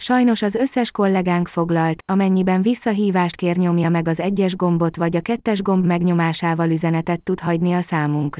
Sajnos az összes kollégánk foglalt, amennyiben visszahívást kér, nyomja meg az 1-es gombot vagy a 2-es gomb megnyomásával üzenetet tud hagyni a számunkra.